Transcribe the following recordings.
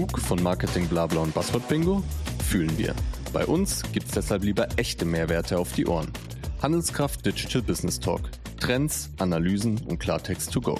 Genug von Marketing, Blabla und Buzzword Bingo? Fühlen wir. Bei uns gibt's deshalb lieber echte Mehrwerte auf die Ohren. Handelskraft Digital Business Talk. Trends, Analysen und Klartext to go.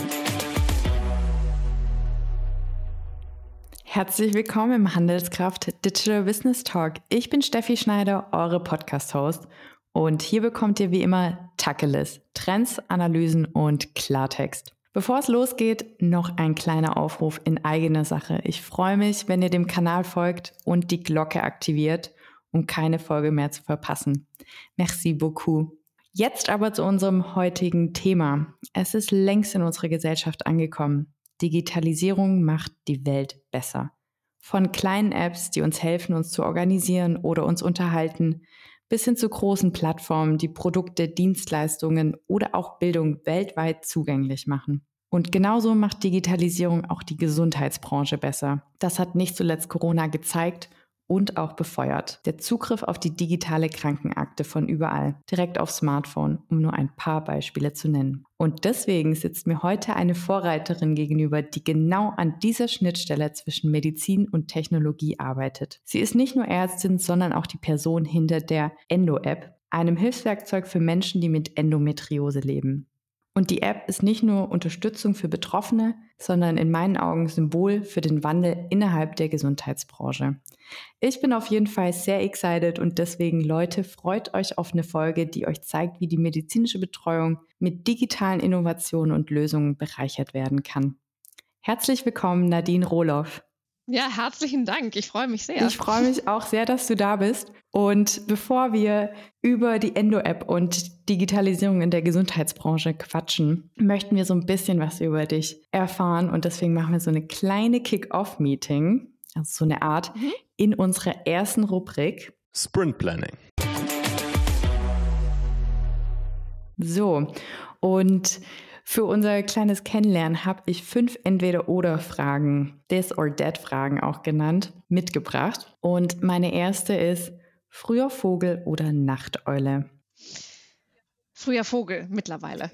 Herzlich willkommen im Handelskraft Digital Business Talk. Ich bin Steffi Schneider, eure Podcast-Host. Und hier bekommt ihr wie immer Tacheles, Trends, Analysen und Klartext. Bevor es losgeht, noch ein kleiner Aufruf in eigener Sache. Ich freue mich, wenn ihr dem Kanal folgt und die Glocke aktiviert, um keine Folge mehr zu verpassen. Merci beaucoup. Jetzt aber zu unserem heutigen Thema. Es ist längst in unserer Gesellschaft angekommen. Digitalisierung macht die Welt besser. Von kleinen Apps, die uns helfen, uns zu organisieren oder uns unterhalten, bis hin zu großen Plattformen, die Produkte, Dienstleistungen oder auch Bildung weltweit zugänglich machen. Und genauso macht Digitalisierung auch die Gesundheitsbranche besser. Das hat nicht zuletzt Corona gezeigt und auch befeuert. Der Zugriff auf die digitale Krankenakte von überall, direkt aufs Smartphone, um nur ein paar Beispiele zu nennen. Und deswegen sitzt mir heute eine Vorreiterin gegenüber, die genau an dieser Schnittstelle zwischen Medizin und Technologie arbeitet. Sie ist nicht nur Ärztin, sondern auch die Person hinter der Endo-App, einem Hilfswerkzeug für Menschen, die mit Endometriose leben. Und die App ist nicht nur Unterstützung für Betroffene, sondern in meinen Augen Symbol für den Wandel innerhalb der Gesundheitsbranche. Ich bin auf jeden Fall sehr excited und deswegen, Leute, freut euch auf eine Folge, die euch zeigt, wie die medizinische Betreuung mit digitalen Innovationen und Lösungen bereichert werden kann. Herzlich willkommen, Nadine Rohloff. Ja, herzlichen Dank. Ich freue mich sehr. Ich freue mich auch sehr, dass du da bist. Und bevor wir über die Endo-App und Digitalisierung in der Gesundheitsbranche quatschen, möchten wir so ein bisschen was über dich erfahren. Und deswegen machen wir so eine kleine Kick-Off-Meeting, also so eine Art, in unserer ersten Rubrik. Sprint Planning. So, und für unser kleines Kennenlernen habe ich 5 Entweder-Oder-Fragen, This or That-Fragen auch genannt, mitgebracht. Und meine erste ist, früher Vogel oder Nachteule? Früher Vogel mittlerweile.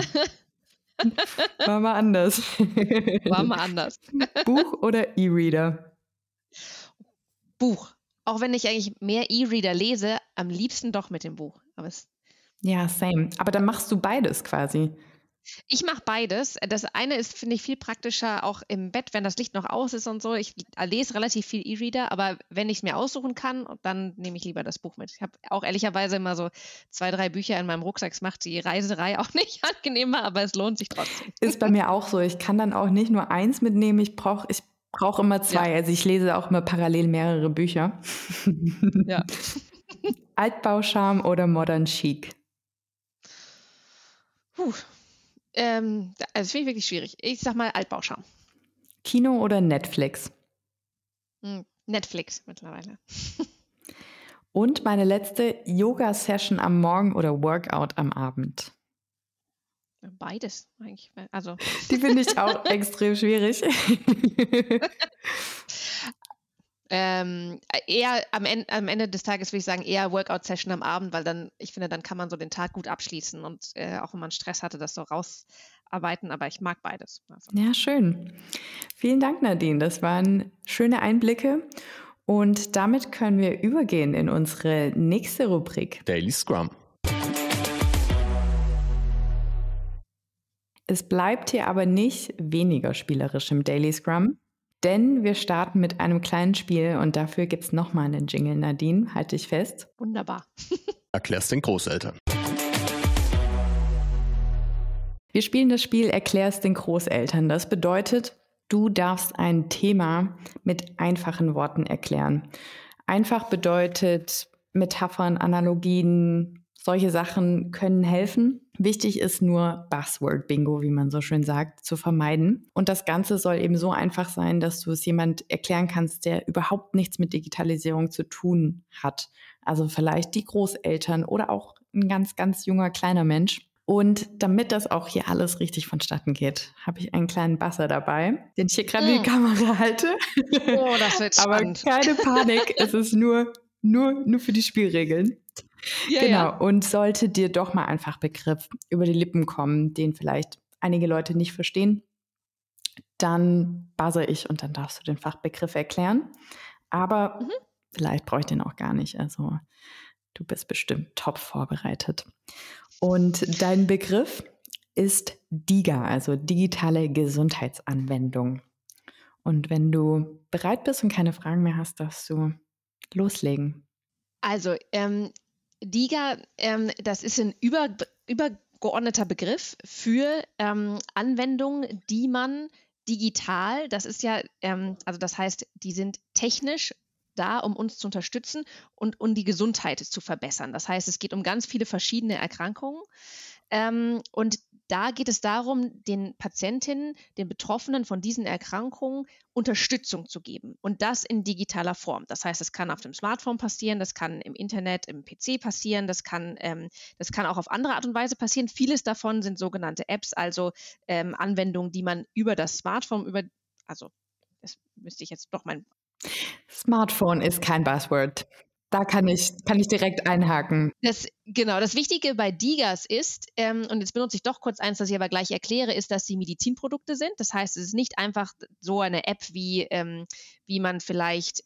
War mal anders. War mal anders. Buch oder E-Reader? Buch. Auch wenn ich eigentlich mehr E-Reader lese, am liebsten doch mit dem Buch. Ja, same. Aber dann machst du beides quasi. Ich mache beides. Das eine ist, finde ich, viel praktischer, auch im Bett, wenn das Licht noch aus ist und so. Ich lese relativ viel E-Reader, aber wenn ich es mir aussuchen kann, dann nehme ich lieber das Buch mit. Ich habe auch ehrlicherweise immer so 2, 3 Bücher in meinem Rucksack. Es macht die Reiserei auch nicht angenehmer, aber es lohnt sich trotzdem. Ist bei mir auch so. Ich kann dann auch nicht nur eins mitnehmen. Ich brauche immer 2. Ja. Also ich lese auch immer parallel mehrere Bücher. Ja. Altbaucharme oder Modern Chic? Also das finde ich wirklich schwierig. Ich sag mal Altbauscham. Kino oder Netflix? Netflix mittlerweile. Und meine letzte, Yoga-Session am Morgen oder Workout am Abend? Beides eigentlich. Also. Die finde ich auch extrem schwierig. Eher am Ende des Tages würde ich sagen, eher Workout-Session am Abend, weil ich finde, dann kann man so den Tag gut abschließen und auch wenn man Stress hatte, das so rausarbeiten, aber ich mag beides. Also. Ja, schön. Vielen Dank, Nadine. Das waren schöne Einblicke und damit können wir übergehen in unsere nächste Rubrik. Daily Scrum. Es bleibt hier aber nicht weniger spielerisch im Daily Scrum. Denn wir starten mit einem kleinen Spiel und dafür gibt es nochmal einen Jingle, Nadine. Halte dich fest. Wunderbar. Erklär's den Großeltern. Wir spielen das Spiel Erklär's den Großeltern. Das bedeutet, du darfst ein Thema mit einfachen Worten erklären. Einfach bedeutet Metaphern, Analogien, solche Sachen können helfen. Wichtig ist nur Buzzword-Bingo, wie man so schön sagt, zu vermeiden. Und das Ganze soll eben so einfach sein, dass du es jemand erklären kannst, der überhaupt nichts mit Digitalisierung zu tun hat. Also vielleicht die Großeltern oder auch ein ganz, ganz junger, kleiner Mensch. Und damit das auch hier alles richtig vonstatten geht, habe ich einen kleinen Buzzer dabei, den ich hier gerade in die Kamera halte. Oh, das wird spannend. Aber keine Panik, es ist nur für die Spielregeln. Ja, genau, ja. Und sollte dir doch mal einfach Begriff über die Lippen kommen, den vielleicht einige Leute nicht verstehen, dann buzzer ich und dann darfst du den Fachbegriff erklären. Aber vielleicht brauche ich den auch gar nicht. Also du bist bestimmt top vorbereitet. Und dein Begriff ist DiGA, also digitale Gesundheitsanwendung. Und wenn du bereit bist und keine Fragen mehr hast, darfst du loslegen. Also DiGA, das ist ein übergeordneter Begriff für Anwendungen, die man digital, das ist ja, also das heißt, die sind technisch da, um uns zu unterstützen und um die Gesundheit zu verbessern. Das heißt, es geht um ganz viele verschiedene Erkrankungen. Und da geht es darum, den Patientinnen, den Betroffenen von diesen Erkrankungen Unterstützung zu geben und das in digitaler Form. Das heißt, es kann auf dem Smartphone passieren, das kann im Internet, im PC passieren, das kann auch auf andere Art und Weise passieren. Vieles davon sind sogenannte Apps, also Anwendungen, die man über das Smartphone, also das müsste ich jetzt doch mein Smartphone ist kein Buzzword. Da kann ich direkt einhaken. Das Wichtige bei DiGAs ist, und jetzt benutze ich doch kurz eins, das ich aber gleich erkläre, ist, dass sie Medizinprodukte sind. Das heißt, es ist nicht einfach so eine App, wie man vielleicht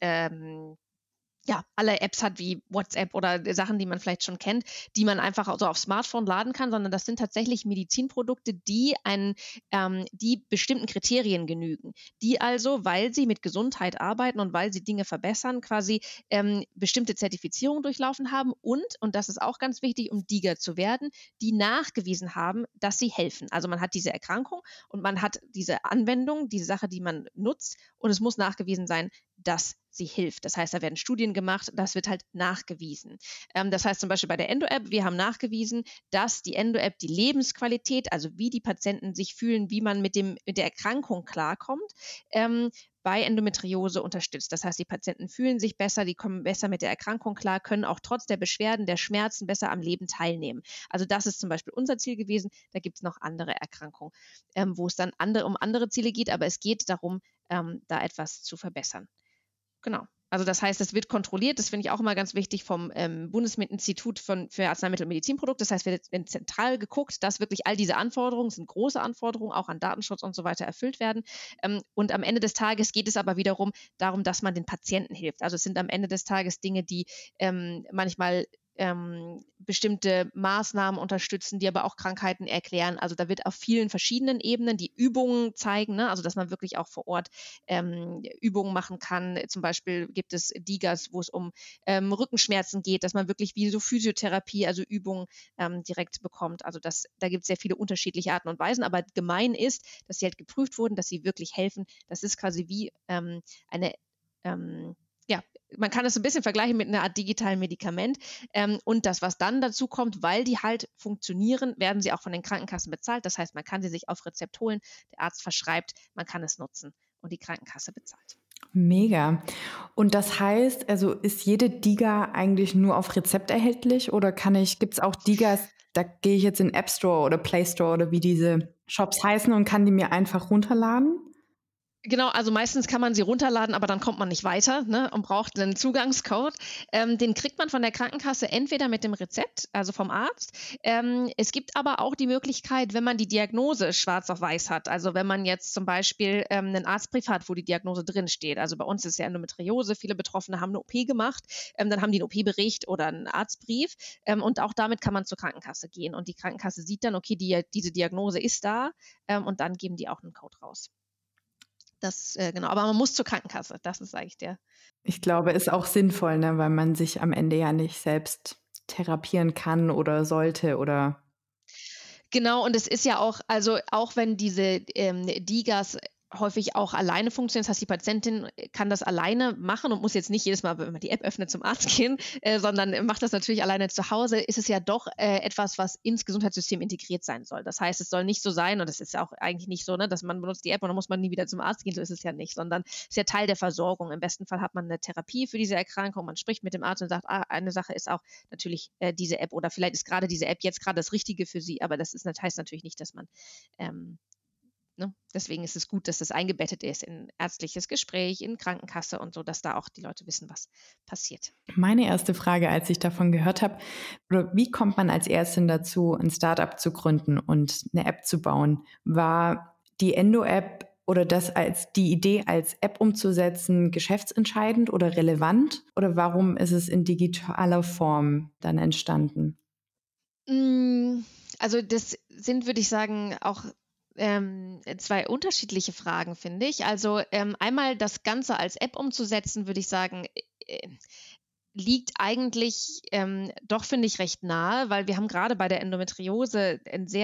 alle Apps hat wie WhatsApp oder Sachen, die man vielleicht schon kennt, die man einfach so aufs Smartphone laden kann, sondern das sind tatsächlich Medizinprodukte, die bestimmten Kriterien genügen, die also, weil sie mit Gesundheit arbeiten und weil sie Dinge verbessern, quasi bestimmte Zertifizierungen durchlaufen haben und das ist auch ganz wichtig, um DiGA zu werden, die nachgewiesen haben, dass sie helfen. Also man hat diese Erkrankung und man hat diese Anwendung, diese Sache, die man nutzt und es muss nachgewiesen sein, dass sie hilft. Das heißt, da werden Studien gemacht, das wird halt nachgewiesen. Das heißt zum Beispiel bei der Endo-App, wir haben nachgewiesen, dass die Endo-App die Lebensqualität, also wie die Patienten sich fühlen, wie man mit der Erkrankung klarkommt, bei Endometriose unterstützt. Das heißt, die Patienten fühlen sich besser, die kommen besser mit der Erkrankung klar, können auch trotz der Beschwerden, der Schmerzen besser am Leben teilnehmen. Also das ist zum Beispiel unser Ziel gewesen. Da gibt es noch andere Erkrankungen, wo es dann um andere Ziele geht, aber es geht darum, da etwas zu verbessern. Genau. Also das heißt, es wird kontrolliert, das finde ich auch immer ganz wichtig vom Bundesinstitut für Arzneimittel und Medizinprodukte. Das heißt, wird zentral geguckt, dass wirklich all diese Anforderungen, das sind große Anforderungen, auch an Datenschutz und so weiter erfüllt werden. Und am Ende des Tages geht es aber wiederum darum, dass man den Patienten hilft. Also es sind am Ende des Tages Dinge, die manchmal bestimmte Maßnahmen unterstützen, die aber auch Krankheiten erklären. Also da wird auf vielen verschiedenen Ebenen die Übungen zeigen, ne? Also dass man wirklich auch vor Ort Übungen machen kann. Zum Beispiel gibt es DiGAs, wo es um Rückenschmerzen geht, dass man wirklich wie so Physiotherapie, also Übungen direkt bekommt. Also da gibt es sehr viele unterschiedliche Arten und Weisen, aber gemein ist, dass sie halt geprüft wurden, dass sie wirklich helfen. Das ist quasi wie man kann es ein bisschen vergleichen mit einer Art digitalen Medikament. Und das, was dann dazu kommt, weil die halt funktionieren, werden sie auch von den Krankenkassen bezahlt. Das heißt, man kann sie sich auf Rezept holen, der Arzt verschreibt, man kann es nutzen und die Krankenkasse bezahlt. Mega. Und das heißt, also ist jede DiGA eigentlich nur auf Rezept erhältlich oder gibt es auch DiGAs, da gehe ich jetzt in App Store oder Play Store oder wie diese Shops heißen und kann die mir einfach runterladen? Genau, also meistens kann man sie runterladen, aber dann kommt man nicht weiter, ne, und braucht einen Zugangscode. Den kriegt man von der Krankenkasse entweder mit dem Rezept, also vom Arzt. Es gibt aber auch die Möglichkeit, wenn man die Diagnose schwarz auf weiß hat, also wenn man jetzt zum Beispiel einen Arztbrief hat, wo die Diagnose drin steht. Also bei uns ist ja Endometriose, viele Betroffene haben eine OP gemacht, dann haben die einen OP-Bericht oder einen Arztbrief und auch damit kann man zur Krankenkasse gehen und die Krankenkasse sieht dann, okay, diese Diagnose ist da und dann geben die auch einen Code raus. Genau, aber man muss zur Krankenkasse, das ist eigentlich Ich glaube, ist auch sinnvoll, ne, weil man sich am Ende ja nicht selbst therapieren kann oder sollte oder. Genau, und es ist ja auch, also auch wenn diese DiGAs häufig auch alleine funktionieren, das heißt, die Patientin kann das alleine machen und muss jetzt nicht jedes Mal, wenn man die App öffnet, zum Arzt gehen, sondern macht das natürlich alleine zu Hause, ist es ja doch etwas, was ins Gesundheitssystem integriert sein soll. Das heißt, es soll nicht so sein, und das ist ja auch eigentlich nicht so, ne, dass man benutzt die App und dann muss man nie wieder zum Arzt gehen, so ist es ja nicht, sondern es ist ja Teil der Versorgung. Im besten Fall hat man eine Therapie für diese Erkrankung, man spricht mit dem Arzt und sagt, eine Sache ist auch natürlich diese App oder vielleicht ist gerade diese App jetzt gerade das Richtige für Sie, aber das heißt natürlich nicht, dass man deswegen ist es gut, dass das eingebettet ist in ärztliches Gespräch, in Krankenkasse und so, dass da auch die Leute wissen, was passiert. Meine erste Frage, als ich davon gehört habe, wie kommt man als Ärztin dazu, ein Startup zu gründen und eine App zu bauen? War die Endo-App oder das als die Idee als App umzusetzen geschäftsentscheidend oder relevant? Oder warum ist es in digitaler Form dann entstanden? Also das sind, würde ich sagen, auch zwei unterschiedliche Fragen, finde ich. Also einmal das Ganze als App umzusetzen, würde ich sagen, liegt eigentlich doch, finde ich, recht nahe, weil wir haben gerade bei der Endometriose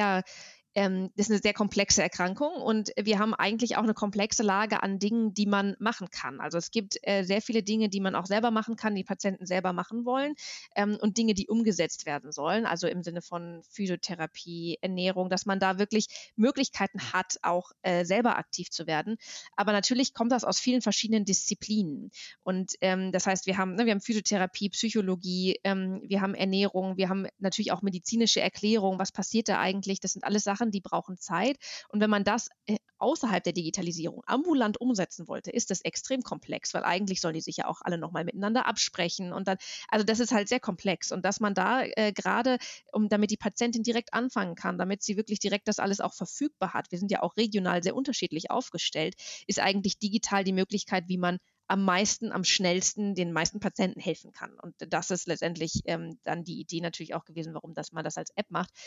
das ist eine sehr komplexe Erkrankung und wir haben eigentlich auch eine komplexe Lage an Dingen, die man machen kann. Also es gibt sehr viele Dinge, die man auch selber machen kann, die Patienten selber machen wollen und Dinge, die umgesetzt werden sollen, also im Sinne von Physiotherapie, Ernährung, dass man da wirklich Möglichkeiten hat, auch selber aktiv zu werden. Aber natürlich kommt das aus vielen verschiedenen Disziplinen. Und das heißt, wir haben Physiotherapie, Psychologie, wir haben Ernährung, wir haben natürlich auch medizinische Erklärung, was passiert da eigentlich. Das sind alles Sachen, die brauchen Zeit. Und wenn man das außerhalb der Digitalisierung ambulant umsetzen wollte, ist das extrem komplex, weil eigentlich sollen die sich ja auch alle nochmal miteinander absprechen. Und dann, also das ist halt sehr komplex. Und dass man da gerade, damit die Patientin direkt anfangen kann, damit sie wirklich direkt das alles auch verfügbar hat, wir sind ja auch regional sehr unterschiedlich aufgestellt, ist eigentlich digital die Möglichkeit, wie man am meisten, am schnellsten den meisten Patienten helfen kann. Und das ist letztendlich dann die Idee natürlich auch gewesen, warum man das als App macht.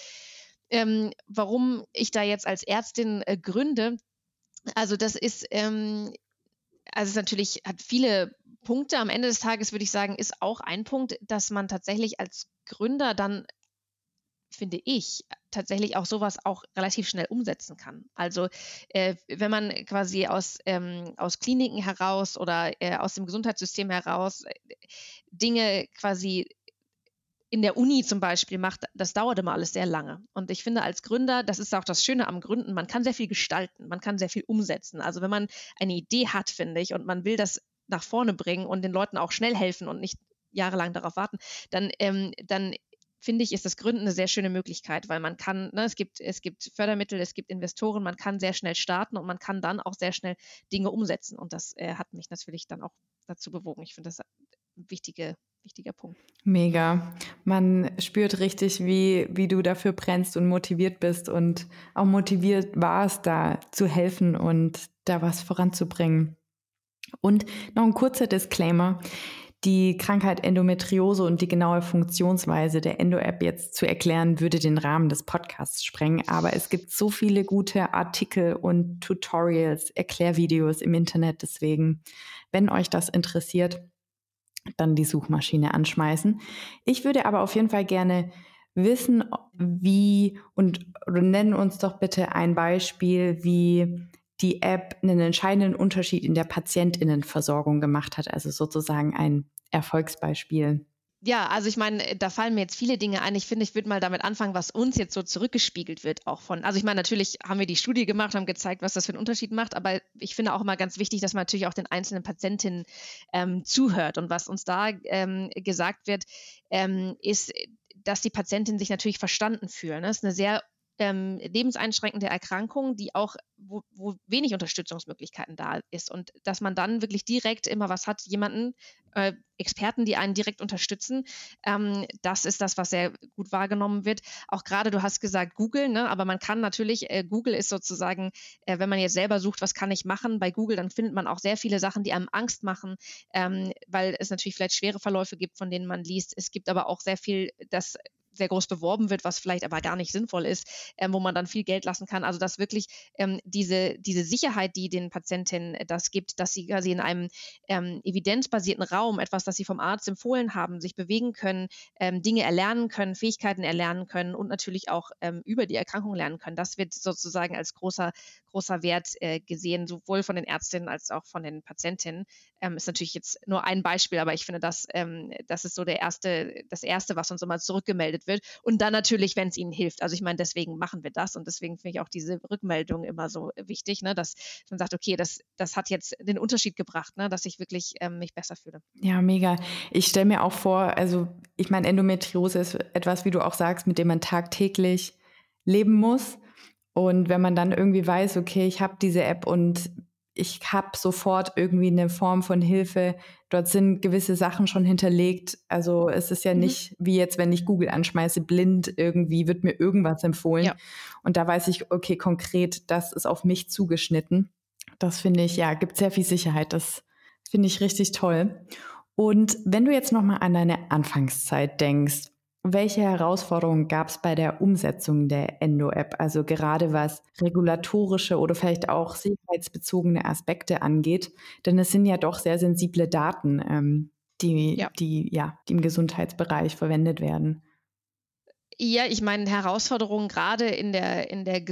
Warum ich da jetzt als Ärztin gründe, also das ist, also es natürlich hat viele Punkte. Am Ende des Tages würde ich sagen, ist auch ein Punkt, dass man tatsächlich als Gründer dann, finde ich, tatsächlich auch sowas auch relativ schnell umsetzen kann. Also wenn man quasi aus Kliniken heraus oder aus dem Gesundheitssystem heraus Dinge quasi in der Uni zum Beispiel macht, das dauert immer alles sehr lange. Und ich finde als Gründer, das ist auch das Schöne am Gründen, man kann sehr viel gestalten, man kann sehr viel umsetzen. Also wenn man eine Idee hat, finde ich, und man will das nach vorne bringen und den Leuten auch schnell helfen und nicht jahrelang darauf warten, dann finde ich, ist das Gründen eine sehr schöne Möglichkeit, weil man kann, es gibt Fördermittel, es gibt Investoren, man kann sehr schnell starten und man kann dann auch sehr schnell Dinge umsetzen. Und das hat mich natürlich dann auch dazu bewogen. Ich finde das ein wichtiger Punkt. Mega. Man spürt richtig, wie du dafür brennst und motiviert bist und auch motiviert warst, da zu helfen und da was voranzubringen. Und noch ein kurzer Disclaimer. Die Krankheit Endometriose und die genaue Funktionsweise der Endo-App jetzt zu erklären, würde den Rahmen des Podcasts sprengen. Aber es gibt so viele gute Artikel und Tutorials, Erklärvideos im Internet. Deswegen, wenn euch das interessiert, dann die Suchmaschine anschmeißen. Ich würde aber auf jeden Fall gerne wissen, oder nennen uns doch bitte ein Beispiel, wie die App einen entscheidenden Unterschied in der PatientInnenversorgung gemacht hat, also sozusagen ein Erfolgsbeispiel. Ja, also ich meine, da fallen mir jetzt viele Dinge ein. Ich finde, ich würde mal damit anfangen, was uns jetzt so zurückgespiegelt wird auch von. Also ich meine, natürlich haben wir die Studie gemacht, haben gezeigt, was das für einen Unterschied macht, aber ich finde auch immer ganz wichtig, dass man natürlich auch den einzelnen Patientinnen zuhört. Und was uns da gesagt wird, ist, dass die Patientinnen sich natürlich verstanden fühlen. Das ist eine sehr lebenseinschränkende Erkrankung, die auch, wo wenig Unterstützungsmöglichkeiten da ist und dass man dann wirklich direkt immer was hat, jemanden, Experten, die einen direkt unterstützen, das ist das, was sehr gut wahrgenommen wird. Auch gerade, du hast gesagt Google, ne? Aber man kann natürlich, Google ist sozusagen, wenn man jetzt selber sucht, was kann ich machen bei Google, dann findet man auch sehr viele Sachen, die einem Angst machen, weil es natürlich vielleicht schwere Verläufe gibt, von denen man liest. Es gibt aber auch sehr viel, das sehr groß beworben wird, was vielleicht aber gar nicht sinnvoll ist, wo man dann viel Geld lassen kann. Also dass wirklich diese Sicherheit, die den Patientinnen das gibt, dass sie quasi in einem evidenzbasierten Raum, etwas, das sie vom Arzt empfohlen haben, sich bewegen können, Dinge erlernen können, Fähigkeiten erlernen können und natürlich auch über die Erkrankung lernen können. Das wird sozusagen als großer Wert gesehen, sowohl von den Ärztinnen als auch von den Patientinnen. Ist natürlich jetzt nur ein Beispiel, aber ich finde, das ist so das Erste, was uns immer zurückgemeldet wird. Und dann natürlich, wenn es ihnen hilft. Also ich meine, deswegen machen wir das und deswegen finde ich auch diese Rückmeldung immer so wichtig, ne, dass man sagt, okay, das hat jetzt den Unterschied gebracht, ne, dass ich wirklich mich besser fühle. Ja, mega. Ich stelle mir auch vor, also ich meine, Endometriose ist etwas, wie du auch sagst, mit dem man tagtäglich leben muss. Und wenn man dann irgendwie weiß, okay, ich habe diese App und ich habe sofort irgendwie eine Form von Hilfe. Dort sind gewisse Sachen schon hinterlegt. Also es ist ja nicht wie jetzt, wenn ich Google anschmeiße, blind irgendwie wird mir irgendwas empfohlen. Ja. Und da weiß ich, okay, konkret, das ist auf mich zugeschnitten. Das finde ich, ja, gibt sehr viel Sicherheit. Das finde ich richtig toll. Und wenn du jetzt nochmal an deine Anfangszeit denkst, welche Herausforderungen gab es bei der Umsetzung der Endo-App? Also gerade was regulatorische oder vielleicht auch sicherheitsbezogene Aspekte angeht, denn es sind ja doch sehr sensible Daten, Ja. die im Gesundheitsbereich verwendet werden. Ja, ich meine, Herausforderungen gerade in der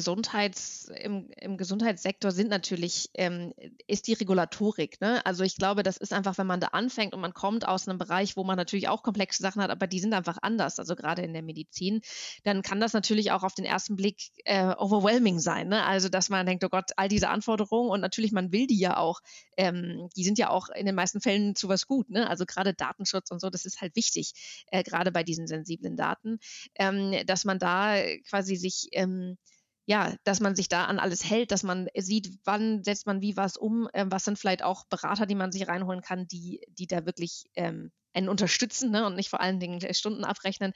im Gesundheitssektor sind natürlich, ist die Regulatorik, ne? Also, ich glaube, das ist einfach, wenn man da anfängt und man kommt aus einem Bereich, wo man natürlich auch komplexe Sachen hat, aber die sind einfach anders, also gerade in der Medizin, dann kann das natürlich auch auf den ersten Blick, overwhelming sein, ne? Also, dass man denkt: „Oh Gott, all diese Anforderungen“, und natürlich, man will die ja auch, die sind ja auch in den meisten Fällen zu was gut, ne? Also, gerade Datenschutz und so, das ist halt wichtig, grade bei diesen sensiblen Daten. Dass man da quasi sich, ja, dass man sich da an alles hält, dass man sieht, wann setzt man wie was um, was sind vielleicht auch Berater, die man sich reinholen kann, die da wirklich einen unterstützen, ne, und nicht vor allen Dingen Stunden abrechnen.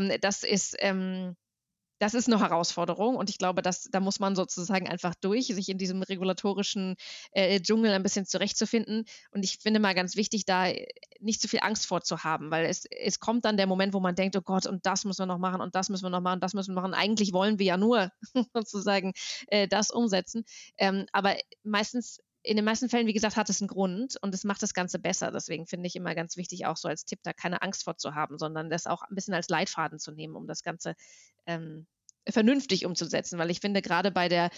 Das ist 'ne Herausforderung, und ich glaube, da muss man sozusagen einfach durch, sich in diesem regulatorischen, Dschungel ein bisschen zurechtzufinden. Und ich finde mal ganz wichtig, da nicht zu viel Angst vor zu haben, weil es kommt dann der Moment, wo man denkt: „Oh Gott, und das müssen wir noch machen und das müssen wir noch machen, das müssen wir machen.“ Eigentlich wollen wir ja nur sozusagen, das umsetzen. Aber in den meisten Fällen, wie gesagt, hat es 'n Grund und es macht das Ganze besser. Deswegen finde ich immer ganz wichtig, auch so als Tipp, da keine Angst vor zu haben, sondern das auch 'n bisschen als Leitfaden zu nehmen, um das Ganze vernünftig umzusetzen, weil ich finde, gerade bei der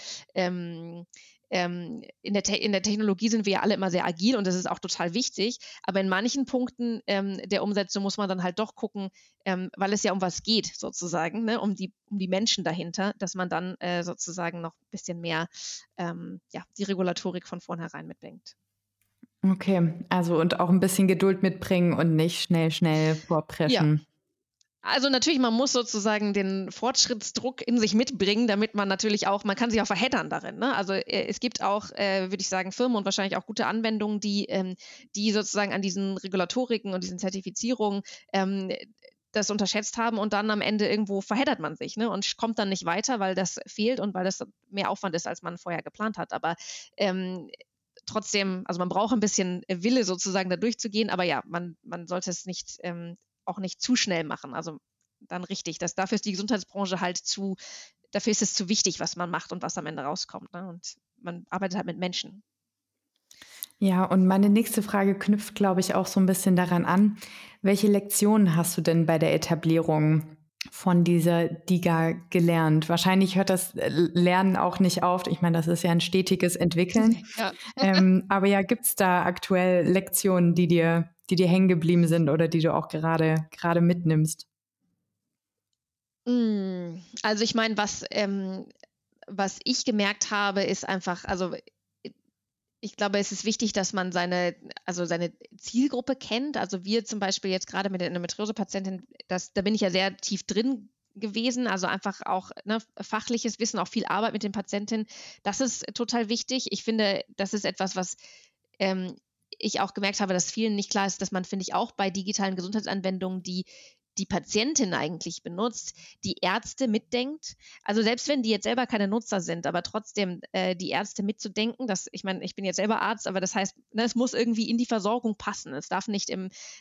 in der Technologie sind wir ja alle immer sehr agil, und das ist auch total wichtig. Aber in manchen Punkten der Umsetzung muss man dann halt doch gucken, weil es ja um was geht, sozusagen, ne, um die Menschen dahinter, dass man dann sozusagen noch ein bisschen mehr ja, die Regulatorik von vornherein mitdenkt. Okay, also und auch ein bisschen Geduld mitbringen und nicht schnell Ja. vorpreschen. Also natürlich, man muss sozusagen den Fortschrittsdruck in sich mitbringen, damit man natürlich auch, man kann sich auch verheddern darin, ne? Also, es gibt auch, würde ich sagen, Firmen und wahrscheinlich auch gute Anwendungen, die sozusagen an diesen Regulatoriken und diesen Zertifizierungen, das unterschätzt haben, und dann am Ende irgendwo verheddert man sich, ne, und kommt dann nicht weiter, weil das fehlt und weil das mehr Aufwand ist, als man vorher geplant hat. Aber, trotzdem, also man braucht ein bisschen Wille sozusagen da durchzugehen, aber ja, man sollte es nicht, auch nicht zu schnell machen. Also dann richtig. Dafür ist die Gesundheitsbranche halt dafür ist es zu wichtig, was man macht und was am Ende rauskommt. Ne? Und man arbeitet halt mit Menschen. Ja, und meine nächste Frage knüpft, glaube ich, auch so ein bisschen daran an. Welche Lektionen hast du denn bei der Etablierung von dieser DiGA gelernt? Wahrscheinlich hört das Lernen auch nicht auf. Ich meine, das ist ja ein stetiges Entwickeln. Ja. Aber ja, gibt's da aktuell Lektionen, die dir hängen geblieben sind oder die du auch gerade mitnimmst? Also ich meine, was ich gemerkt habe, ist einfach, also ich glaube, es ist wichtig, dass man seine Zielgruppe kennt. Also wir zum Beispiel jetzt gerade mit der Endometriose-Patientin, da bin ich ja sehr tief drin gewesen, also einfach auch, ne, fachliches Wissen, auch viel Arbeit mit den Patientinnen. Das ist total wichtig. Ich finde, das ist etwas, was ähm, ich auch gemerkt habe, dass vielen nicht klar ist, dass man, finde ich, auch bei digitalen Gesundheitsanwendungen, die Patientin eigentlich benutzt, die Ärzte mitdenkt. Also selbst wenn die jetzt selber keine Nutzer sind, aber trotzdem die Ärzte mitzudenken, ich meine, ich bin jetzt selber Arzt, aber das heißt, ne, es muss irgendwie in die Versorgung passen. Es darf nicht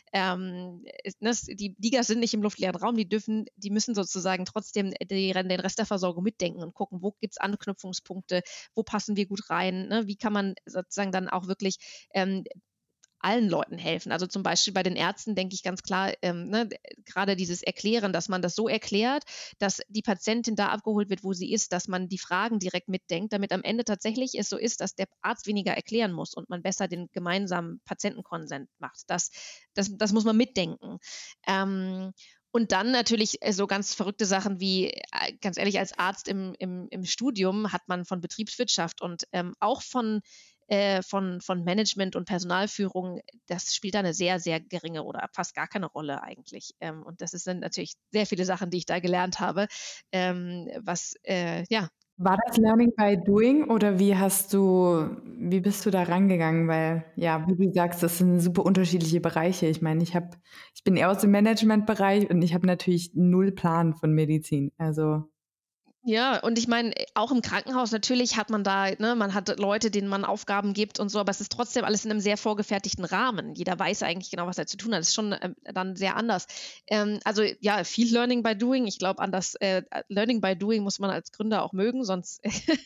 die DiGAs sind nicht im luftleeren Raum, die müssen sozusagen trotzdem den Rest der Versorgung mitdenken und gucken, wo gibt es Anknüpfungspunkte, wo passen wir gut rein, ne? Wie kann man sozusagen dann auch wirklich allen Leuten helfen. Also zum Beispiel bei den Ärzten denke ich ganz klar, ne, gerade dieses Erklären, dass man das so erklärt, dass die Patientin da abgeholt wird, wo sie ist, dass man die Fragen direkt mitdenkt, damit am Ende tatsächlich es so ist, dass der Arzt weniger erklären muss und man besser den gemeinsamen Patientenkonsent macht. Das muss man mitdenken. Und dann natürlich so ganz verrückte Sachen wie, ganz ehrlich, als Arzt im Studium hat man von Betriebswirtschaft und auch von Management und Personalführung, das spielt da eine sehr, sehr geringe oder fast gar keine Rolle eigentlich. Und sind natürlich sehr viele Sachen, die ich da gelernt habe, ja. War das Learning by Doing oder wie bist du da rangegangen? Weil, ja, wie du sagst, das sind super unterschiedliche Bereiche. Ich meine, ich bin eher aus dem Managementbereich und ich habe natürlich null Plan von Medizin. Also Ja, und ich meine, auch im Krankenhaus natürlich hat man da, ne, man hat Leute, denen man Aufgaben gibt und so, aber es ist trotzdem alles in einem sehr vorgefertigten Rahmen. Jeder weiß eigentlich genau, was er zu tun hat. Das ist schon dann sehr anders. Also ja, viel Learning by Doing. Ich glaube, an das Learning by Doing muss man als Gründer auch mögen, sonst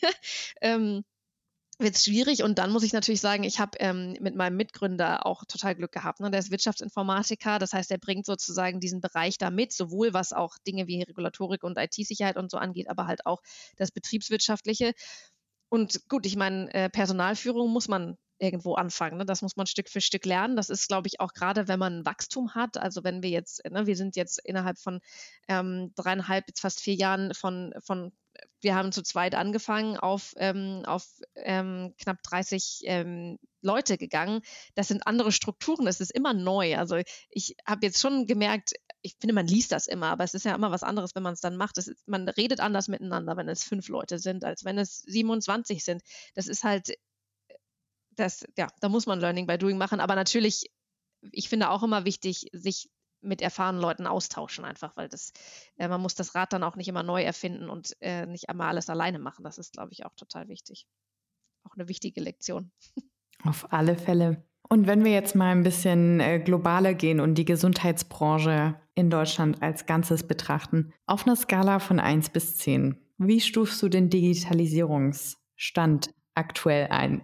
wird es schwierig. Und dann muss ich natürlich sagen, ich habe mit meinem Mitgründer auch total Glück gehabt. Ne? Der ist Wirtschaftsinformatiker, das heißt, er bringt sozusagen diesen Bereich da mit, sowohl was auch Dinge wie Regulatorik und IT-Sicherheit und so angeht, aber halt auch das Betriebswirtschaftliche. Und gut, ich meine, Personalführung muss man irgendwo anfangen. Ne? Das muss man Stück für Stück lernen. Das ist, glaube ich, auch gerade, wenn man Wachstum hat. Also wenn wir jetzt, ne, wir sind jetzt innerhalb von 3,5 bis fast 4 Jahren wir haben zu zweit angefangen, auf knapp 30 Leute gegangen. Das sind andere Strukturen, es ist immer neu. Also ich habe jetzt schon gemerkt, ich finde, man liest das immer, aber es ist ja immer was anderes, wenn man es dann macht. Man redet anders miteinander, wenn es 5 Leute sind, als wenn es 27 sind. Das ist halt, da muss man Learning by Doing machen. Aber natürlich, ich finde auch immer wichtig, sich mit erfahrenen Leuten austauschen einfach, weil man muss das Rad dann auch nicht immer neu erfinden und nicht einmal alles alleine machen. Das ist, glaube ich, auch total wichtig. Auch eine wichtige Lektion. Auf alle Fälle. Und wenn wir jetzt mal ein bisschen globaler gehen und die Gesundheitsbranche in Deutschland als Ganzes betrachten, auf einer Skala von 1 bis 10, wie stufst du den Digitalisierungsstand aktuell ein?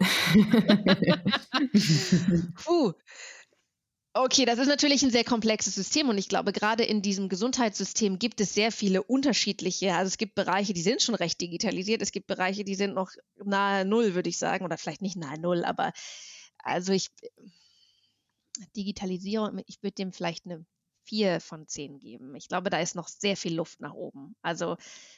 Okay, das ist natürlich ein sehr komplexes System und ich glaube, gerade in diesem Gesundheitssystem gibt es sehr viele unterschiedliche, also es gibt Bereiche, die sind schon recht digitalisiert, es gibt Bereiche, die sind noch nahe Null, würde ich sagen, oder vielleicht nicht nahe Null, aber also Digitalisierung, ich würde dem vielleicht eine 4 von 10 geben. Ich glaube, da ist noch sehr viel Luft nach oben. Also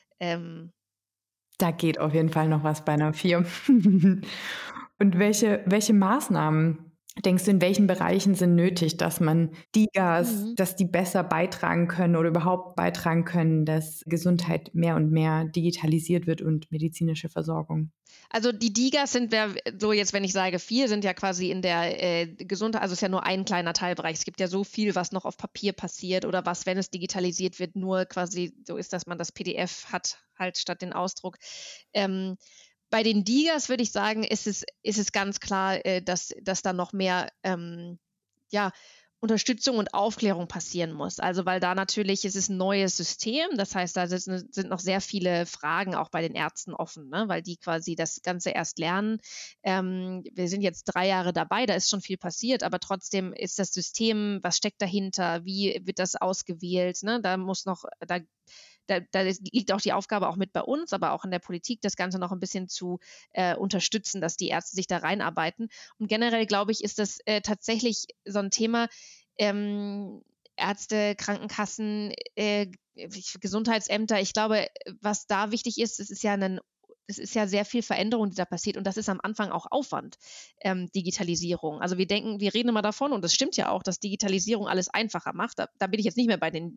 da geht auf jeden Fall noch was bei einer 4. Und welche Maßnahmen denkst du, in welchen Bereichen sind nötig, dass man dass die besser beitragen können oder überhaupt beitragen können, dass Gesundheit mehr und mehr digitalisiert wird und medizinische Versorgung? Also die DiGAs sind so jetzt, wenn ich sage 4, sind ja quasi in der Gesundheit, also es ist ja nur ein kleiner Teilbereich. Es gibt ja so viel, was noch auf Papier passiert oder was, wenn es digitalisiert wird, nur quasi so ist, dass man das PDF hat, halt statt den Ausdruck. Bei den DiGAs würde ich sagen, ist es ganz klar, dass da noch mehr Unterstützung und Aufklärung passieren muss. Also weil da natürlich ist es ein neues System, das heißt, da sind noch sehr viele Fragen auch bei den Ärzten offen, ne? Weil die quasi das Ganze erst lernen. Wir sind jetzt 3 Jahre dabei, da ist schon viel passiert, aber trotzdem ist das System, was steckt dahinter, wie wird das ausgewählt, ne? Da liegt auch die Aufgabe auch mit bei uns, aber auch in der Politik, das Ganze noch ein bisschen zu unterstützen, dass die Ärzte sich da reinarbeiten. Und generell, glaube ich, ist das tatsächlich so ein Thema, Ärzte, Krankenkassen, Gesundheitsämter. Ich glaube, was da wichtig ist, es ist ja sehr viel Veränderung, die da passiert und das ist am Anfang auch Aufwand, Digitalisierung. Also wir reden immer davon und das stimmt ja auch, dass Digitalisierung alles einfacher macht. Da bin ich jetzt nicht mehr bei den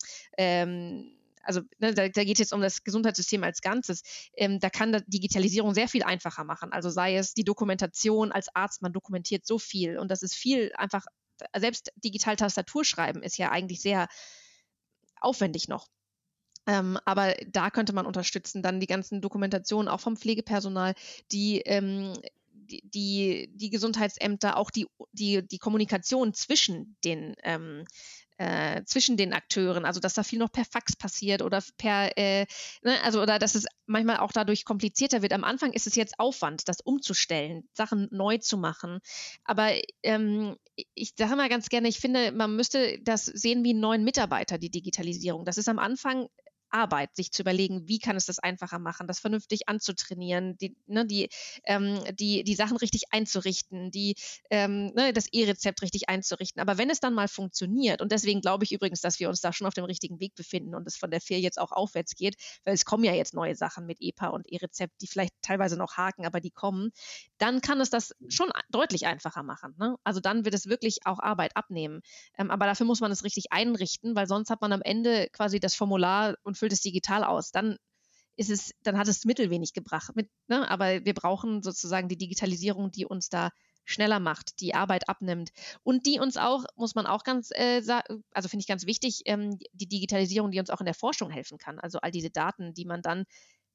da geht es jetzt um das Gesundheitssystem als Ganzes. Da kann Digitalisierung sehr viel einfacher machen. Also sei es die Dokumentation als Arzt, man dokumentiert so viel und das ist viel einfach, selbst digital Tastatur schreiben ist ja eigentlich sehr aufwendig noch. Aber da könnte man unterstützen, dann die ganzen Dokumentationen auch vom Pflegepersonal, die Gesundheitsämter, auch die Kommunikation zwischen den Akteuren, also dass da viel noch per Fax passiert oder oder dass es manchmal auch dadurch komplizierter wird. Am Anfang ist es jetzt Aufwand, das umzustellen, Sachen neu zu machen. Aber ich sage mal ganz gerne, ich finde, man müsste das sehen wie einen neuen Mitarbeiter, die Digitalisierung. Das ist am Anfang Arbeit, sich zu überlegen, wie kann es das einfacher machen, das vernünftig anzutrainieren, die Sachen richtig einzurichten, das E-Rezept richtig einzurichten. Aber wenn es dann mal funktioniert, und deswegen glaube ich übrigens, dass wir uns da schon auf dem richtigen Weg befinden und es von der 4 jetzt auch aufwärts geht, weil es kommen ja jetzt neue Sachen mit EPA und E-Rezept, die vielleicht teilweise noch haken, aber die kommen, dann kann es das schon deutlich einfacher machen. Ne? Also dann wird es wirklich auch Arbeit abnehmen. Aber dafür muss man es richtig einrichten, weil sonst hat man am Ende quasi das Formular und füllt es digital aus, dann hat es Mittel wenig gebracht. Aber wir brauchen sozusagen die Digitalisierung, die uns da schneller macht, die Arbeit abnimmt und die uns auch, muss man auch ganz sagen, also finde ich ganz wichtig, die Digitalisierung, die uns auch in der Forschung helfen kann. Also all diese Daten, die man dann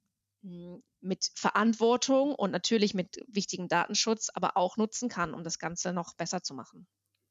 mit Verantwortung und natürlich mit wichtigem Datenschutz, aber auch nutzen kann, um das Ganze noch besser zu machen.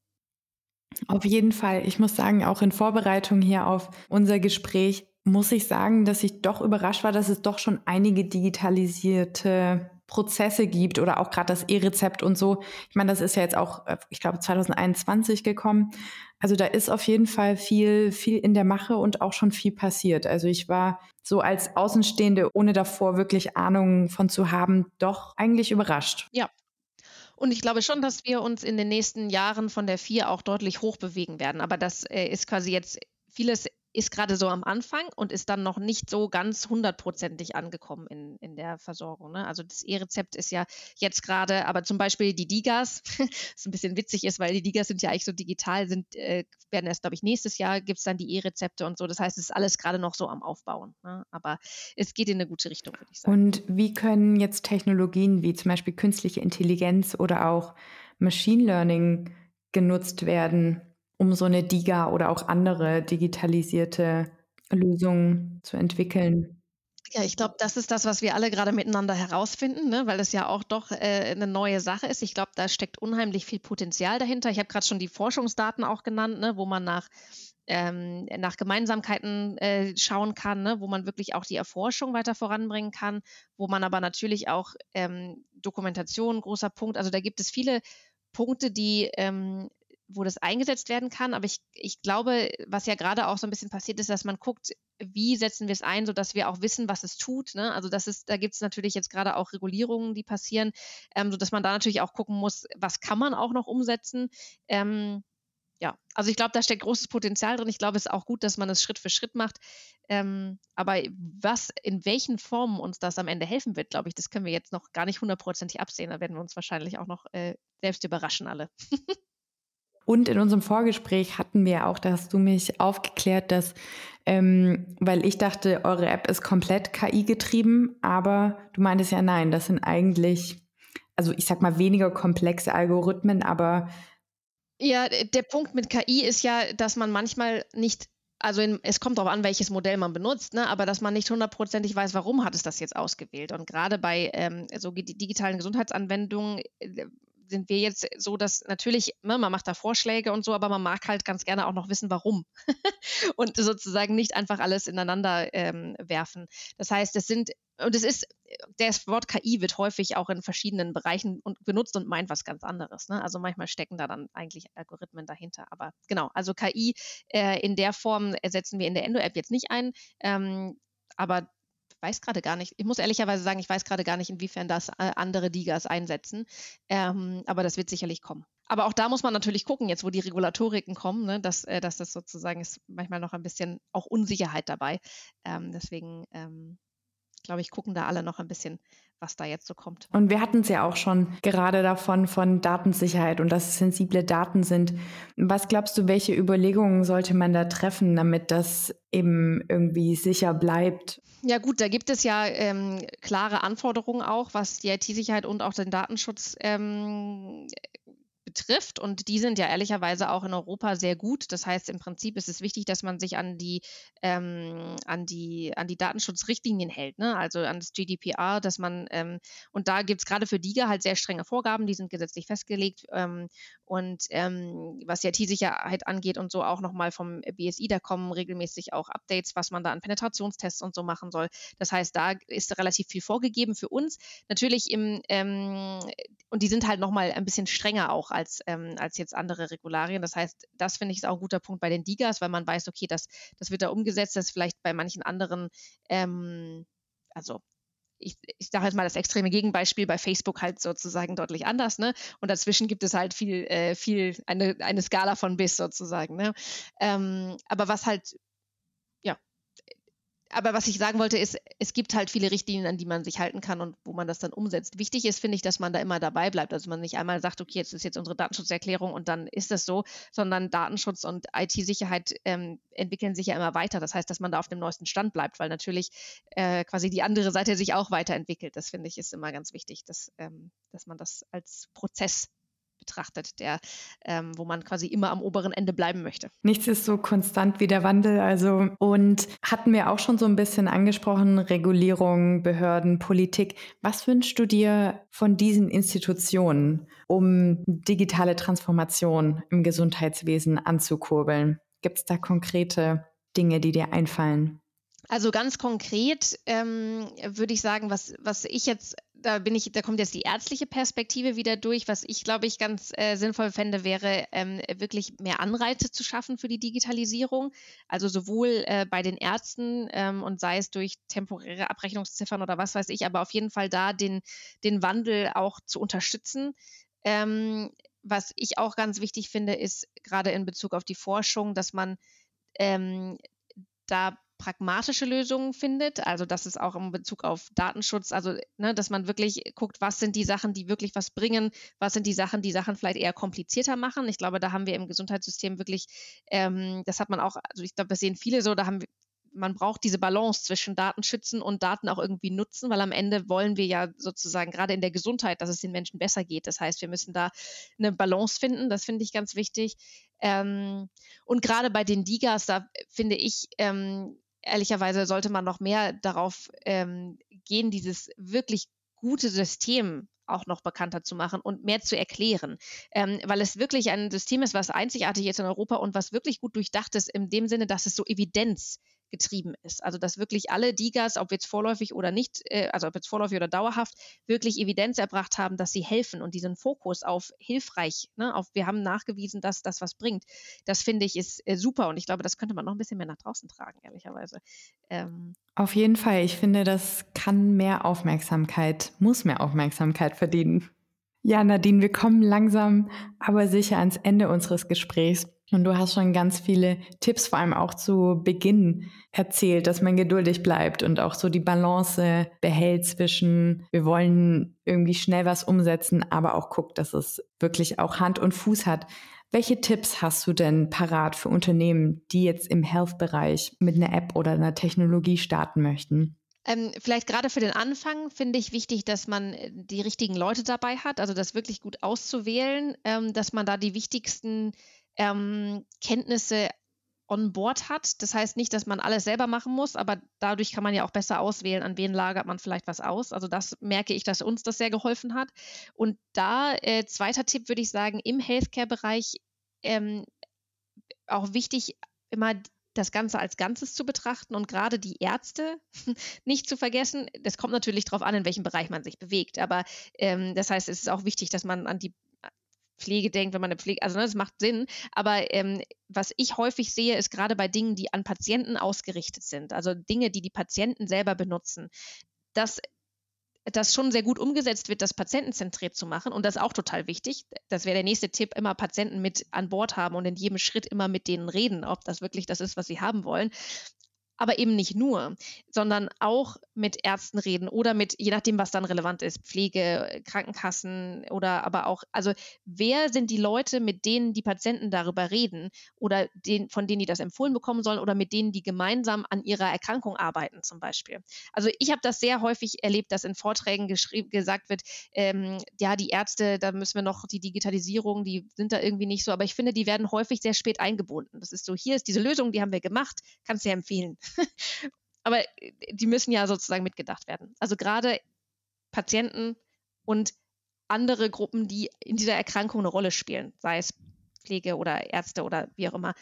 Auf jeden Fall. Ich muss sagen, auch in Vorbereitung hier auf unser Gespräch muss ich sagen, dass ich doch überrascht war, dass es doch schon einige digitalisierte Prozesse gibt oder auch gerade das E-Rezept und so. Ich meine, das ist ja jetzt auch, ich glaube, 2021 gekommen. Also da ist auf jeden Fall viel in der Mache und auch schon viel passiert. Also ich war so als Außenstehende, ohne davor wirklich Ahnung von zu haben, doch eigentlich überrascht. Ja. Und ich glaube schon, dass wir uns in den nächsten Jahren von der 4 auch deutlich hochbewegen werden. Aber das ist quasi jetzt, vieles ist gerade so am Anfang und ist dann noch nicht so ganz 100%ig angekommen in der Versorgung. Ne? Also das E-Rezept ist ja jetzt gerade, aber zum Beispiel die DiGAs, was ein bisschen witzig ist, weil die DiGAs sind ja eigentlich so digital, werden erst, glaube ich, nächstes Jahr gibt es dann die E-Rezepte und so. Das heißt, es ist alles gerade noch so am Aufbauen. Ne? Aber es geht in eine gute Richtung, würde ich sagen. Und wie können jetzt Technologien wie zum Beispiel künstliche Intelligenz oder auch Machine Learning genutzt werden, um so eine DiGA oder auch andere digitalisierte Lösungen zu entwickeln? Ja, ich glaube, das ist das, was wir alle gerade miteinander herausfinden, ne? Weil das ja auch doch eine neue Sache ist. Ich glaube, da steckt unheimlich viel Potenzial dahinter. Ich habe gerade schon die Forschungsdaten auch genannt, ne? Wo man nach Gemeinsamkeiten schauen kann, ne? Wo man wirklich auch die Erforschung weiter voranbringen kann, wo man aber natürlich auch Dokumentation, großer Punkt. Also da gibt es viele Punkte, wo das eingesetzt werden kann. Aber ich glaube, was ja gerade auch so ein bisschen passiert ist, dass man guckt, wie setzen wir es ein, sodass wir auch wissen, was es tut. Ne? Also da gibt es natürlich jetzt gerade auch Regulierungen, die passieren, sodass man da natürlich auch gucken muss, was kann man auch noch umsetzen. Ja, also ich glaube, da steckt großes Potenzial drin. Ich glaube, es ist auch gut, dass man es Schritt für Schritt macht. Aber in welchen Formen uns das am Ende helfen wird, glaube ich, das können wir jetzt noch gar nicht 100%ig absehen. Da werden wir uns wahrscheinlich auch noch selbst überraschen alle. Und in unserem Vorgespräch hatten wir auch, da hast du mich aufgeklärt, dass, weil ich dachte, eure App ist komplett KI-getrieben, aber du meintest ja, nein, das sind eigentlich, also ich sag mal, weniger komplexe Algorithmen, aber... Ja, der Punkt mit KI ist ja, dass man manchmal nicht, also es kommt darauf an, welches Modell man benutzt, ne, aber dass man nicht 100%ig weiß, warum hat es das jetzt ausgewählt. Und gerade bei so digitalen Gesundheitsanwendungen sind wir jetzt so, dass natürlich, ne, man macht da Vorschläge und so, aber man mag halt ganz gerne auch noch wissen, warum. Und sozusagen nicht einfach alles ineinander werfen. Das heißt, das Wort KI wird häufig auch in verschiedenen Bereichen benutzt und meint was ganz anderes. Ne? Also manchmal stecken da dann eigentlich Algorithmen dahinter. Aber genau, also KI in der Form setzen wir in der Endo-App jetzt nicht ein. Aber weiß gerade gar nicht. Ich muss ehrlicherweise sagen, ich weiß gerade gar nicht, inwiefern das andere DiGAs einsetzen. Aber das wird sicherlich kommen. Aber auch da muss man natürlich gucken, jetzt wo die Regulatoriken kommen, ne, dass das sozusagen ist manchmal noch ein bisschen auch Unsicherheit dabei. Deswegen glaube ich, gucken da alle noch ein bisschen, was da jetzt so kommt. Und wir hatten es ja auch schon gerade davon, von Datensicherheit und dass es sensible Daten sind. Was glaubst du, welche Überlegungen sollte man da treffen, damit das eben irgendwie sicher bleibt? Ja gut, da gibt es ja klare Anforderungen auch, was die IT-Sicherheit und auch den Datenschutz betrifft. Und die sind ja ehrlicherweise auch in Europa sehr gut. Das heißt, im Prinzip ist es wichtig, dass man sich an die Datenschutzrichtlinien hält, ne? Also an das GDPR, dass man, und da gibt es gerade für DiGA halt sehr strenge Vorgaben, die sind gesetzlich festgelegt. Und was die IT-Sicherheit angeht und so auch nochmal vom BSI, da kommen regelmäßig auch Updates, was man da an Penetrationstests und so machen soll. Das heißt, da ist relativ viel vorgegeben für uns. Natürlich und die sind halt nochmal ein bisschen strenger auch als jetzt andere Regularien. Das heißt, das finde ich ist auch ein guter Punkt bei den DiGAs, weil man weiß, okay, das wird da umgesetzt, das ist vielleicht bei manchen anderen, also ich sage jetzt mal das extreme Gegenbeispiel bei Facebook halt sozusagen deutlich anders, ne? Und dazwischen gibt es halt eine Skala von bis sozusagen, ne? Aber was ich sagen wollte ist, es gibt halt viele Richtlinien, an die man sich halten kann und wo man das dann umsetzt. Wichtig ist, finde ich, dass man da immer dabei bleibt. Also man nicht einmal sagt, okay, jetzt ist jetzt unsere Datenschutzerklärung und dann ist das so, sondern Datenschutz und IT-Sicherheit entwickeln sich ja immer weiter. Das heißt, dass man da auf dem neuesten Stand bleibt, weil natürlich quasi die andere Seite sich auch weiterentwickelt. Das finde ich ist immer ganz wichtig, dass man das als Prozess betrachtet, wo man quasi immer am oberen Ende bleiben möchte. Nichts ist so konstant wie der Wandel. Also, und hatten wir auch schon so ein bisschen angesprochen, Regulierung, Behörden, Politik. Was wünschst du dir von diesen Institutionen, um digitale Transformation im Gesundheitswesen anzukurbeln? Gibt es da konkrete Dinge, die dir einfallen? Also ganz konkret würde ich sagen, was ich jetzt, da kommt jetzt die ärztliche Perspektive wieder durch. Was ich, glaube ich, ganz sinnvoll fände, wäre wirklich mehr Anreize zu schaffen für die Digitalisierung. Also sowohl bei den Ärzten und sei es durch temporäre Abrechnungsziffern oder was weiß ich, aber auf jeden Fall da den Wandel auch zu unterstützen. Was ich auch ganz wichtig finde, ist gerade in Bezug auf die Forschung, dass man da pragmatische Lösungen findet, also dass es auch in Bezug auf Datenschutz, also dass man wirklich guckt, was sind die Sachen, die wirklich was bringen, was sind die Sachen vielleicht eher komplizierter machen. Ich glaube, da haben wir im Gesundheitssystem wirklich, das hat man auch, also ich glaube, das sehen viele so, man braucht diese Balance zwischen Datenschützen und Daten auch irgendwie nutzen, weil am Ende wollen wir ja sozusagen gerade in der Gesundheit, dass es den Menschen besser geht. Das heißt, wir müssen da eine Balance finden, das finde ich ganz wichtig. Und gerade bei den DIGAs, da finde ich, ehrlicherweise sollte man noch mehr darauf gehen, dieses wirklich gute System auch noch bekannter zu machen und mehr zu erklären, weil es wirklich ein System ist, was einzigartig ist in Europa und was wirklich gut durchdacht ist, in dem Sinne, dass es so evidenzgetrieben ist. Also dass wirklich alle DIGAs, ob jetzt vorläufig oder nicht, also ob jetzt vorläufig oder dauerhaft, wirklich Evidenz erbracht haben, dass sie helfen und diesen Fokus auf hilfreich, auf wir haben nachgewiesen, dass das was bringt, das finde ich ist super und ich glaube, das könnte man noch ein bisschen mehr nach draußen tragen, ehrlicherweise. Auf jeden Fall. Ich finde, das muss mehr Aufmerksamkeit verdienen. Ja, Nadine, wir kommen langsam, aber sicher ans Ende unseres Gesprächs. Und du hast schon ganz viele Tipps, vor allem auch zu Beginn erzählt, dass man geduldig bleibt und auch so die Balance behält zwischen, wir wollen irgendwie schnell was umsetzen, aber auch guckt, dass es wirklich auch Hand und Fuß hat. Welche Tipps hast du denn parat für Unternehmen, die jetzt im Health-Bereich mit einer App oder einer Technologie starten möchten? Vielleicht gerade für den Anfang finde ich wichtig, dass man die richtigen Leute dabei hat, also das wirklich gut auszuwählen, dass man da die wichtigsten Kenntnisse on board hat. Das heißt nicht, dass man alles selber machen muss, aber dadurch kann man ja auch besser auswählen, an wen lagert man vielleicht was aus. Also das merke ich, dass uns das sehr geholfen hat. Und da, zweiter Tipp würde ich sagen, im Healthcare-Bereich auch wichtig, immer das Ganze als Ganzes zu betrachten und gerade die Ärzte nicht zu vergessen. Das kommt natürlich darauf an, in welchem Bereich man sich bewegt. Aber das heißt, es ist auch wichtig, dass man an die Pflege denkt, wenn man eine Pflege, also das macht Sinn, aber was ich häufig sehe, ist gerade bei Dingen, die an Patienten ausgerichtet sind, also Dinge, die Patienten selber benutzen, dass das schon sehr gut umgesetzt wird, das patientenzentriert zu machen und das ist auch total wichtig. Das wäre der nächste Tipp, immer Patienten mit an Bord haben und in jedem Schritt immer mit denen reden, ob das wirklich das ist, was sie haben wollen. Aber eben nicht nur, sondern auch mit Ärzten reden oder mit, je nachdem, was dann relevant ist, Pflege, Krankenkassen oder aber auch, also wer sind die Leute, mit denen die Patienten darüber reden oder von denen die das empfohlen bekommen sollen oder mit denen die gemeinsam an ihrer Erkrankung arbeiten zum Beispiel. Also ich habe das sehr häufig erlebt, dass in Vorträgen gesagt wird, ja, die Ärzte, da müssen wir noch die Digitalisierung, die sind da irgendwie nicht so, aber ich finde, die werden häufig sehr spät eingebunden. Das ist so, hier ist diese Lösung, die haben wir gemacht, kannst du ja empfehlen. Aber die müssen ja sozusagen mitgedacht werden. Also gerade Patienten und andere Gruppen, die in dieser Erkrankung eine Rolle spielen, sei es Pflege oder Ärzte oder wie auch immer,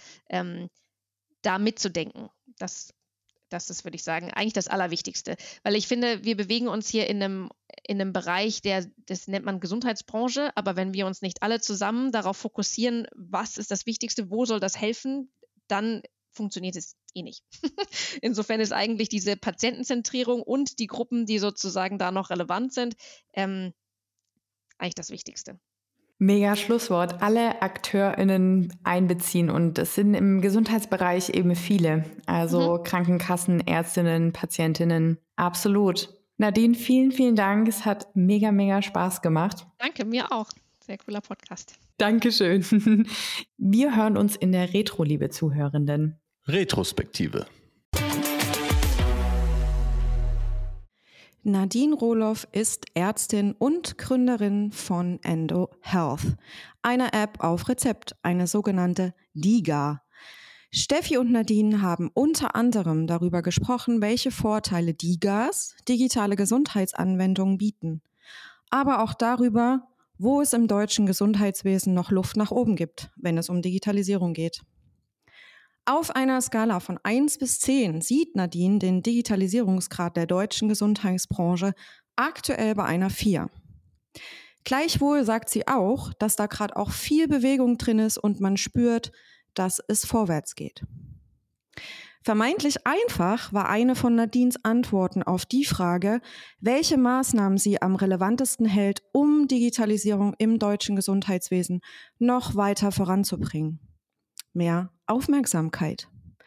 da mitzudenken. Das ist, würde ich sagen, eigentlich das Allerwichtigste. Weil ich finde, wir bewegen uns hier in einem Bereich, das nennt man Gesundheitsbranche, aber wenn wir uns nicht alle zusammen darauf fokussieren, was ist das Wichtigste, wo soll das helfen, dann funktioniert es nicht. Insofern ist eigentlich diese Patientenzentrierung und die Gruppen, die sozusagen da noch relevant sind, eigentlich das Wichtigste. Mega Schlusswort. Alle AkteurInnen einbeziehen und es sind im Gesundheitsbereich eben viele. Also Krankenkassen, Ärztinnen, Patientinnen. Absolut. Nadine, vielen, vielen Dank. Es hat mega, mega Spaß gemacht. Danke, mir auch. Sehr cooler Podcast. Dankeschön. Wir hören uns in der Retro, liebe Zuhörenden. Retrospektive. Nadine Rohloff ist Ärztin und Gründerin von Endo Health, einer App auf Rezept, eine sogenannte DiGA. Steffi und Nadine haben unter anderem darüber gesprochen, welche Vorteile DiGAs, digitale Gesundheitsanwendungen, bieten. Aber auch darüber, wo es im deutschen Gesundheitswesen noch Luft nach oben gibt, wenn es um Digitalisierung geht. Auf einer Skala von 1 bis 10 sieht Nadine den Digitalisierungsgrad der deutschen Gesundheitsbranche aktuell bei einer 4. Gleichwohl sagt sie auch, dass da gerade auch viel Bewegung drin ist und man spürt, dass es vorwärts geht. Vermeintlich einfach war eine von Nadines Antworten auf die Frage, welche Maßnahmen sie am relevantesten hält, um Digitalisierung im deutschen Gesundheitswesen noch weiter voranzubringen. Mehr Aufmerksamkeit.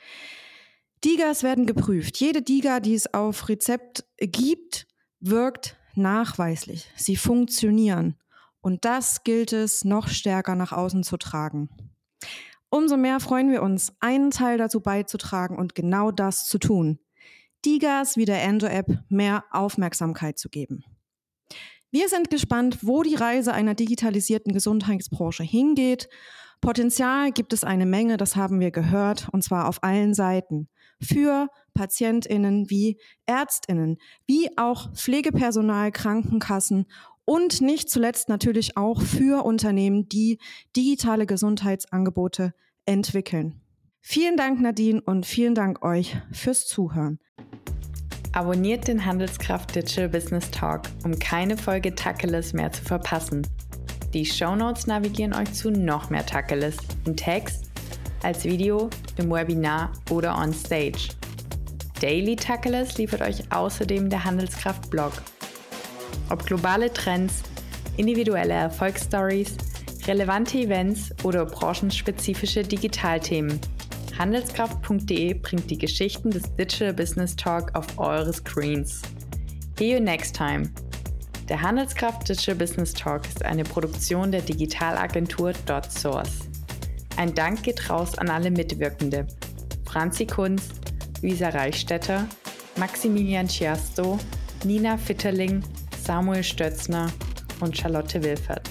DiGAs werden geprüft. Jede DiGA, die es auf Rezept gibt, wirkt nachweislich. Sie funktionieren. Und das gilt es noch stärker nach außen zu tragen. Umso mehr freuen wir uns, einen Teil dazu beizutragen und genau das zu tun. DiGAs wie der Endo-App mehr Aufmerksamkeit zu geben. Wir sind gespannt, wo die Reise einer digitalisierten Gesundheitsbranche hingeht. Potenzial gibt es eine Menge, das haben wir gehört, und zwar auf allen Seiten. Für PatientInnen wie ÄrztInnen, wie auch Pflegepersonal, Krankenkassen und nicht zuletzt natürlich auch für Unternehmen, die digitale Gesundheitsangebote entwickeln. Vielen Dank, Nadine, und vielen Dank euch fürs Zuhören. Abonniert den Handelskraft Digital Business Talk, um keine Folge Tacheles mehr zu verpassen. Die Shownotes navigieren euch zu noch mehr Tacheles im Text, als Video, im Webinar oder on Stage. Daily Tacheles liefert euch außerdem der Handelskraft Blog. Ob globale Trends, individuelle Erfolgsstories, relevante Events oder branchenspezifische Digitalthemen, handelskraft.de bringt die Geschichten des Digital Business Talk auf eure Screens. See you next time. Der Handelskraft Digital Business Talk ist eine Produktion der Digitalagentur .source. Ein Dank geht raus an alle Mitwirkende. Franzi Kunz, Luisa Reichstetter, Maximilian Schiasto, Nina Fitterling, Samuel Stötzner und Charlotte Wilfert.